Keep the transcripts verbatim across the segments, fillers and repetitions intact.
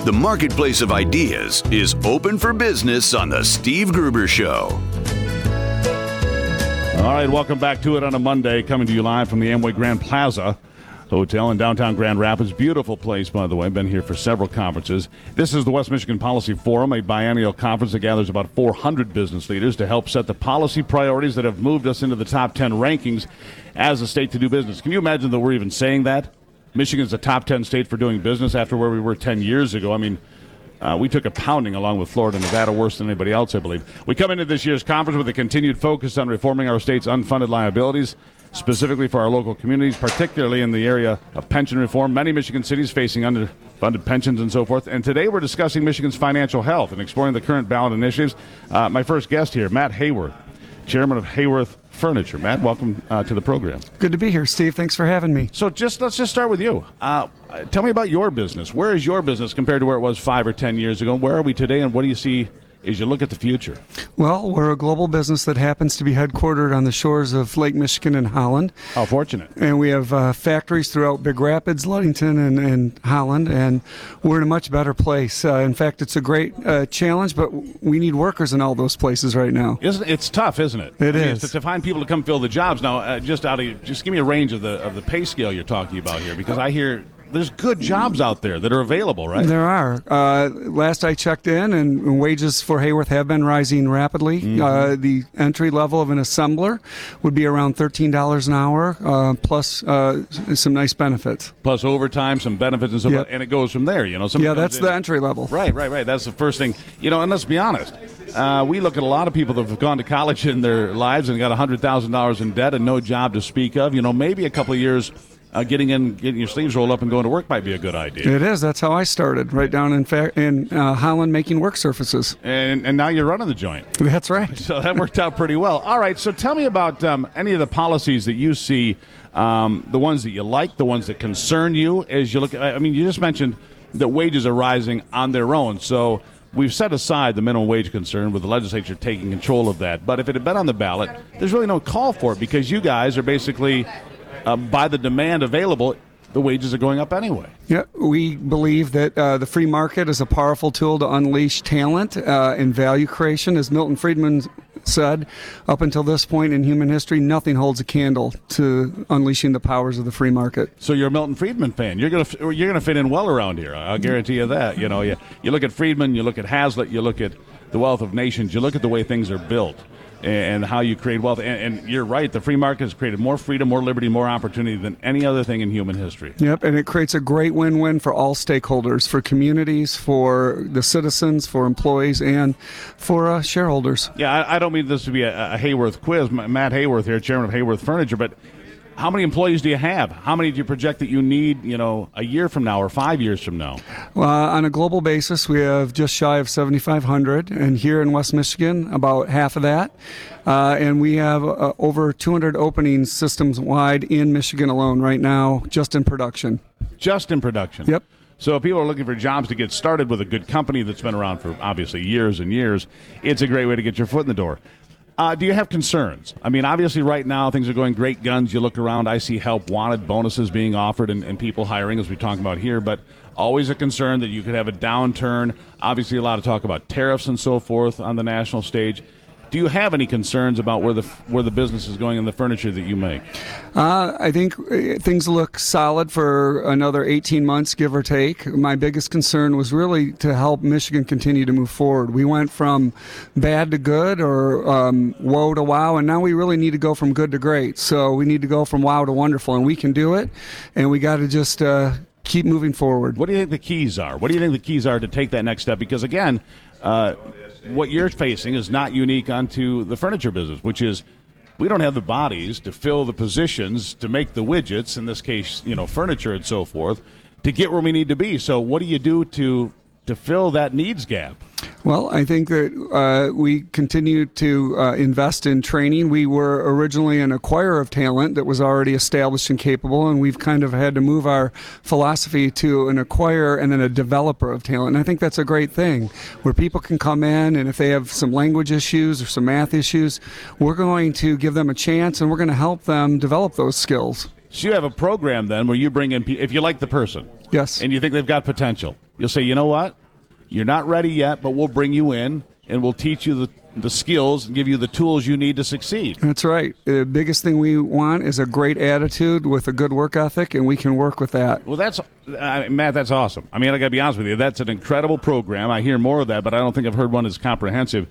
The marketplace of ideas is open for business on the Steve Gruber Show. All right, welcome back to it on a Monday, coming to you live from the Amway Grand Plaza Hotel in downtown Grand Rapids. Beautiful place, by the way. Been here for several conferences. This is the West Michigan Policy Forum, a biennial conference that gathers about four hundred business leaders to help set the policy priorities that have moved us into the top ten rankings as a state to do business. Can you imagine that we're even saying that? Michigan's a top ten state for doing business after where we were ten years ago. I mean, uh, we took a pounding along with Florida and Nevada, worse than anybody else, I believe. We come into this year's conference with a continued focus on reforming our state's unfunded liabilities, specifically for our local communities, particularly in the area of pension reform. Many Michigan cities facing underfunded pensions and so forth. And today we're discussing Michigan's financial health and exploring the current ballot initiatives. Uh, my first guest here, Matt Hayworth, chairman of Hayworth Furniture. Matt, welcome uh, to the program. Good to be here, Steve. Thanks for having me. So just let's just start with you. Uh, tell me about your business. Where is your business compared to where it was five or ten years ago? Where are we today, and what do you see as you look at the future? Well, we're a global business that happens to be headquartered on the shores of Lake Michigan and Holland. How fortunate. And we have uh, factories throughout Big Rapids, Ludington, and, and Holland, and we're in a much better place. Uh, in fact, it's a great uh, challenge, but we need workers in all those places right now. Isn't It's tough, isn't it? It I mean, is. To, to find people to come fill the jobs. Now, uh, just out of just give me a range of the of the pay scale you're talking about here, because I hear there's good jobs out there that are available, right? There are. Uh, last I checked in, and wages for Hayworth have been rising rapidly. Mm-hmm. Uh, the entry level of an assembler would be around thirteen dollars an hour, uh, plus uh, some nice benefits. Plus overtime, some benefits, and so Yep. and it goes from there, you know. Somebody Yeah, that's in- the entry level. Right, right, right. That's the first thing. You know, and let's be honest. Uh, we look at a lot of people that have gone to college in their lives and got one hundred thousand dollars in debt and no job to speak of. You know, maybe a couple of years Uh, getting in, getting your sleeves rolled up and going to work might be a good idea. It is. That's how I started, right down in fa- in uh, Holland making work surfaces. And and now you're running the joint. That's right. So that worked out pretty well. All right, so tell me about um, any of the policies that you see, um, the ones that you like, the ones that concern you as you look at, I mean, you just mentioned that wages are rising on their own. So we've set aside the minimum wage concern with the legislature taking control of that. But if it had been on the ballot, there's really no call for it because you guys are basically Uh, by the demand available, the wages are going up anyway. Yeah, we believe that uh, the free market is a powerful tool to unleash talent uh, and value creation. As Milton Friedman said, up until this point in human history, nothing holds a candle to unleashing the powers of the free market. So you're a Milton Friedman fan. You're gonna you're gonna fit in well around here. I'll guarantee you that. You know, you you look at Friedman, you look at Hazlitt, you look at the Wealth of Nations, you look at the way things are built and how you create wealth. And, and you're right, the free market has created more freedom, more liberty, more opportunity than any other thing in human history. Yep, and it creates a great win-win for all stakeholders, for communities, for the citizens, for employees, and for uh, shareholders. Yeah, I, I don't mean this to be a, a Hayworth quiz. Matt Hayworth here, chairman of Hayworth Furniture, but how many employees do you have? How many do you project that you need, you know, a year from now or five years from now? Well, on a global basis, we have just shy of seventy-five hundred, and here in West Michigan, about half of that. Uh, and we have uh, over two hundred openings systems-wide in Michigan alone right now, just in production. Just in production? Yep. So if people are looking for jobs to get started with a good company that's been around for obviously years and years, it's a great way to get your foot in the door. Uh, do you have concerns? I mean, obviously right now things are going great guns. You look around, I see help wanted bonuses being offered and, and people hiring, as we talk about here, but always a concern that you could have a downturn. Obviously a lot of talk about tariffs and so forth on the national stage. Do you have any concerns about where the where the business is going in the furniture that you make? Uh, I think things look solid for another eighteen months, give or take. My biggest concern was really to help Michigan continue to move forward. We went from bad to good, or um, woe to wow, and now we really need to go from good to great. So we need to go from wow to wonderful, and we can do it, and we got to just uh, keep moving forward. What do you think the keys are? What do you think the keys are to take that next step? Because, again, uh, what you're facing is not unique onto the furniture business, which is we don't have the bodies to fill the positions to make the widgets, in this case, you know, furniture and so forth, to get where we need to be. So what do you do to to fill that needs gap? Well, I think that uh, we continue to uh, invest in training. We were originally an acquirer of talent that was already established and capable, and we've kind of had to move our philosophy to an acquirer and then a developer of talent. And I think that's a great thing, where people can come in, and if they have some language issues or some math issues, we're going to give them a chance, and we're going to help them develop those skills. So you have a program then where you bring in people, if you like the person. Yes. And you think they've got potential. You'll say, you know what? You're not ready yet, but we'll bring you in and we'll teach you the, the skills and give you the tools you need to succeed. That's right. The biggest thing we want is a great attitude with a good work ethic, and we can work with that. Well, that's, uh, Matt, that's awesome. I mean, I got to be honest with you. That's an incredible program. I hear more of that, but I don't think I've heard one as comprehensive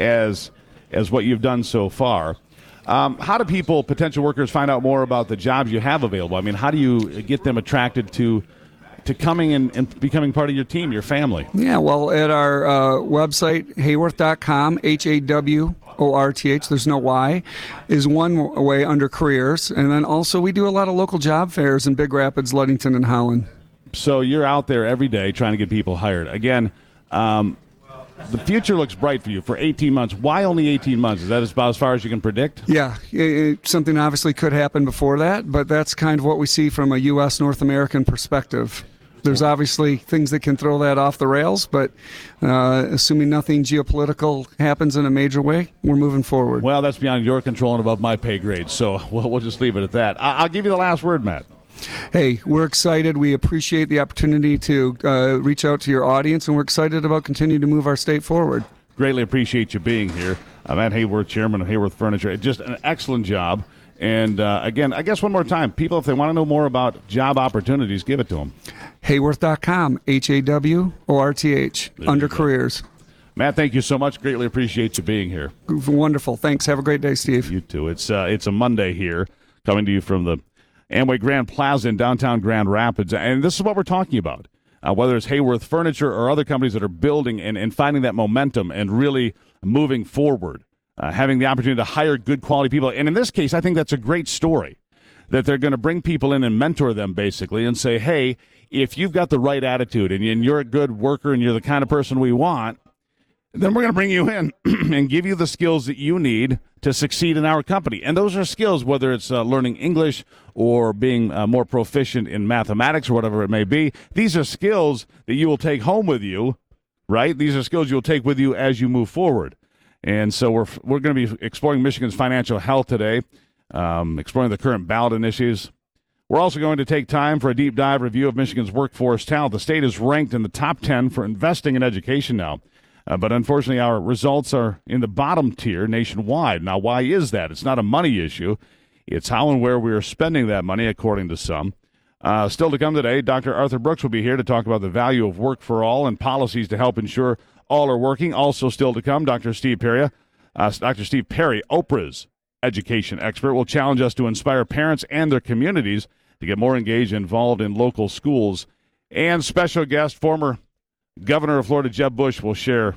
as as what you've done so far. Um, how do people, potential workers, find out more about the jobs you have available? I mean, how do you get them attracted to to coming and, and becoming part of your team, your family? Yeah, well, at our uh, website, hayworth dot com, H A W O R T H, there's no Y, is one way under careers. And then also we do a lot of local job fairs in Big Rapids, Ludington, and Holland. So you're out there every day trying to get people hired. Again, um, the future looks bright for you for eighteen months. Why only eighteen months? Is that about as far as you can predict? Yeah, it, it, something obviously could happen before that, but that's kind of what we see from a U S North American perspective. There's obviously things that can throw that off the rails, but uh, assuming nothing geopolitical happens in a major way, we're moving forward. Well, that's beyond your control and above my pay grade, so we'll, we'll just leave it at that. I- I'll give you the last word, Matt. Hey, we're excited. We appreciate the opportunity to uh, reach out to your audience, and we're excited about continuing to move our state forward. Greatly appreciate you being here. I'm Matt Hayworth, chairman of Hayworth Furniture. Just an excellent job. And, uh, again, I guess one more time, people, if they want to know more about job opportunities, give it to them. hayworth dot com, H A W O R T H, under careers. Matt, thank you so much. Greatly appreciate you being here. Wonderful. Thanks. Have a great day, Steve. You too. It's, uh, it's a Monday here, coming to you from the Amway Grand Plaza in downtown Grand Rapids. And this is what we're talking about, uh, whether it's Hayworth Furniture or other companies that are building and, and finding that momentum and really moving forward. Uh, having the opportunity to hire good quality people. And in this case, I think that's a great story, that they're going to bring people in and mentor them, basically, and say, hey, if you've got the right attitude and you're a good worker and you're the kind of person we want, then we're going to bring you in and give you the skills that you need to succeed in our company. And those are skills, whether it's uh, learning English or being uh, more proficient in mathematics or whatever it may be. These are skills that you will take home with you, right? These are skills you'll take with you as you move forward. And so we're we're going to be exploring Michigan's financial health today, um, exploring the current ballot initiatives. We're also going to take time for a deep dive review of Michigan's workforce talent. The state is ranked in the top ten for investing in education now. Uh, but unfortunately, our results are in the bottom tier nationwide. Now, why is that? It's not a money issue. It's how and where we are spending that money, according to some. Uh, still to come today, Doctor Arthur Brooks will be here to talk about the value of work for all and policies to help ensure all are working. Also still to come, Doctor Steve Perry, uh, Doctor Steve Perry, Oprah's education expert, will challenge us to inspire parents and their communities to get more engaged and involved in local schools. And special guest, former Governor of Florida, Jeb Bush, will share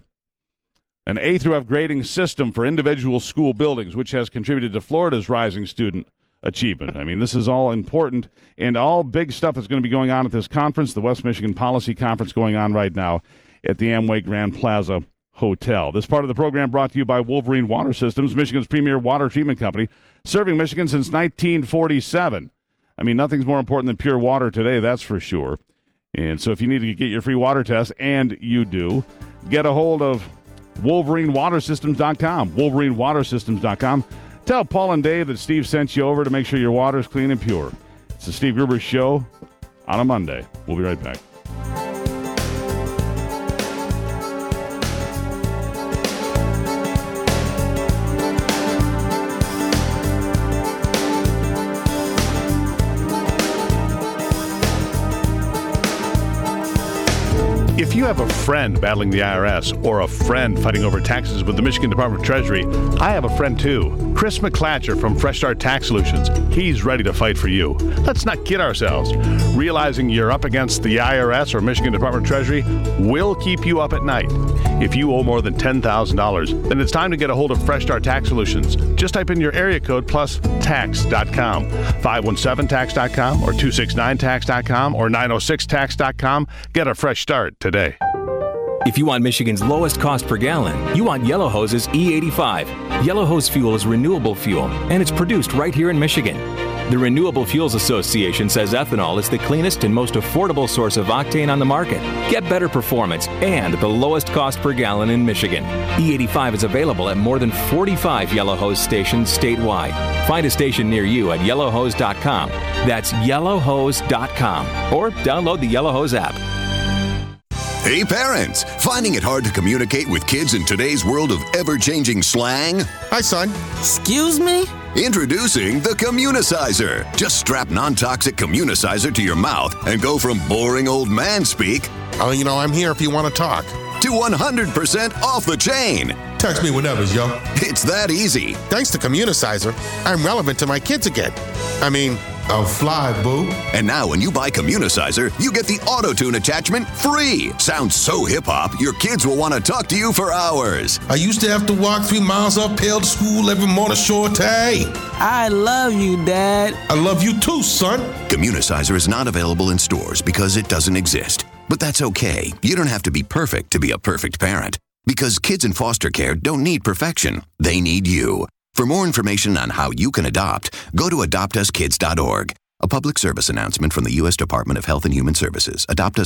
an A through F grading system for individual school buildings, which has contributed to Florida's rising student achievement. I mean, this is all important and all big stuff that's going to be going on at this conference, the West Michigan Policy Conference going on right now at the Amway Grand Plaza Hotel. This part of the program brought to you by Wolverine Water Systems, Michigan's premier water treatment company, serving Michigan since nineteen forty-seven. I mean, nothing's more important than pure water today, that's for sure. And so if you need to get your free water test, and you do, get a hold of Wolverine Water Systems dot com, Wolverine Water Systems dot com. Tell Paul and Dave that Steve sent you over to make sure your water is clean and pure. It's the Steve Gruber Show on a Monday. We'll be right back. If you have a friend battling the I R S or a friend fighting over taxes with the Michigan Department of Treasury, I have a friend too. Chris McClatcher from Fresh Start Tax Solutions. He's ready to fight for you. Let's not kid ourselves. Realizing you're up against the I R S or Michigan Department of Treasury will keep you up at night. If you owe more than ten thousand dollars, then it's time to get a hold of Fresh Start Tax Solutions. Just type in your area code plus tax dot com, five one seven tax dot com or two six nine tax dot com or nine oh six tax dot com. Get a fresh start today. If you want Michigan's lowest cost per gallon, you want Yellow Hose's E eighty-five. Yellow Hose fuel is renewable fuel, and it's produced right here in Michigan. The Renewable Fuels Association says ethanol is the cleanest and most affordable source of octane on the market. Get better performance and the lowest cost per gallon in Michigan. E eighty-five is available at more than forty-five Yellow Hose stations statewide. Find a station near you at yellow hose dot com. That's yellow hose dot com. Or download the Yellow Hose app. Hey parents, finding it hard to communicate with kids in today's world of ever-changing slang? Hi, son. Excuse me? Introducing the Communicizer. Just strap non-toxic Communicizer to your mouth and go from boring old man speak, Oh, you know, I'm here if you want to talk. to one hundred percent off the chain. Text me whenever, yo. It's that easy. Thanks to Communicizer, I'm relevant to my kids again. I mean, I'll fly, boo. And now when you buy Communicizer, you get the auto-tune attachment free. Sounds so hip-hop, your kids will want to talk to you for hours. I used to have to walk three miles uphill to school every morning, shorty. I love you, Dad. I love you too, son. Communicizer is not available in stores because it doesn't exist. But that's okay. You don't have to be perfect to be a perfect parent. Because kids in foster care don't need perfection. They need you. For more information on how you can adopt, go to adopt us kids dot org. A public service announcement from the U S Department of Health and Human Services. Adopt Us